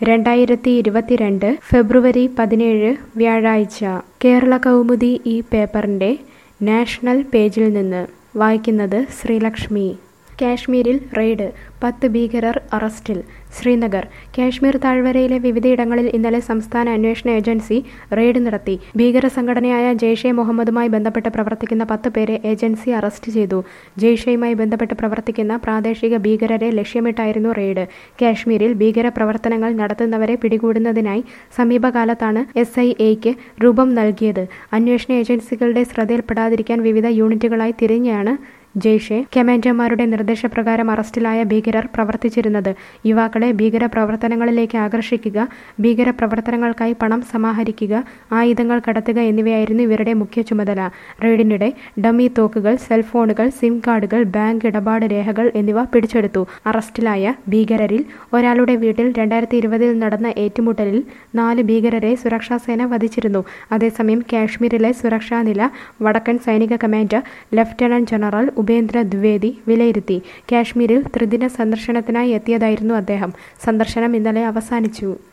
2022 ഫെബ്രുവരി 17 വ്യാഴാഴ്ച കേരള കൗമുദി ഈ പേപ്പറിന്റെ നാഷണൽ പേജിൽ നിന്ന് വായിക്കുന്നത് ശ്രീലക്ഷ്മി. കാശ്മീരിൽ റെയ്ഡ്, 10 ഭീകരർ അറസ്റ്റിൽ. ശ്രീനഗർ. കാശ്മീർ താഴ്വരയിലെ വിവിധയിടങ്ങളിൽ ഇന്നലെ സംസ്ഥാന അന്വേഷണ ഏജൻസി റെയ്ഡ് നടത്തി. ഭീകര സംഘടനയായ ജെയ്ഷെ മുഹമ്മദുമായി ബന്ധപ്പെട്ട് പ്രവർത്തിക്കുന്ന 10 പേരെ ഏജൻസി അറസ്റ്റ് ചെയ്തു. ജെയ്ഷെയുമായി ബന്ധപ്പെട്ട് പ്രവർത്തിക്കുന്ന പ്രാദേശിക ഭീകരരെ ലക്ഷ്യമിട്ടായിരുന്നു റെയ്ഡ്. കാശ്മീരിൽ ഭീകര പ്രവർത്തനങ്ങൾ നടത്തുന്നവരെ പിടികൂടുന്നതിനായി സമീപകാലത്താണ് SIAക്ക് രൂപം നൽകിയത്. അന്വേഷണ ഏജൻസികളുടെ ശ്രദ്ധയിൽപ്പെടാതിരിക്കാൻ വിവിധ യൂണിറ്റുകളായി തിരിഞ്ഞാണ് ജെയ്ഷെ കമാൻഡർമാരുടെ നിർദ്ദേശപ്രകാരം അറസ്റ്റിലായ ഭീകരർ പ്രവർത്തിച്ചിരുന്നത്. യുവാക്കളെ ഭീകര പ്രവർത്തനങ്ങളിലേക്ക് ആകർഷിക്കുക, ഭീകര പ്രവർത്തനങ്ങൾക്കായി പണം സമാഹരിക്കുക, ആയുധങ്ങൾ കടത്തുക എന്നിവയായിരുന്നു ഇവരുടെ മുഖ്യ ചുമതല. റെയ്ഡിനിടെ ഡമ്മി തോക്കുകൾ, സെൽഫോണുകൾ, സിം കാർഡുകൾ, ബാങ്ക് ഇടപാട് രേഖകൾ എന്നിവ പിടിച്ചെടുത്തു. അറസ്റ്റിലായ ഭീകരരിൽ ഒരാളുടെ വീട്ടിൽ 2020 നടന്ന ഏറ്റുമുട്ടലിൽ 4 ഭീകരരെ സുരക്ഷാസേന വധിച്ചിരുന്നു. അതേസമയം കാശ്മീരിലെ സുരക്ഷാ നില വടക്കൻ സൈനിക commander lieutenant general Upendra Dwivedi വിലയിരുത്തി. കാശ്മീരിൽ ത്രിദിന സന്ദർശനത്തിനായി എത്തിയതായിരുന്നു അദ്ദേഹം. സന്ദർശനം ഇന്നലെ അവസാനിച്ചു.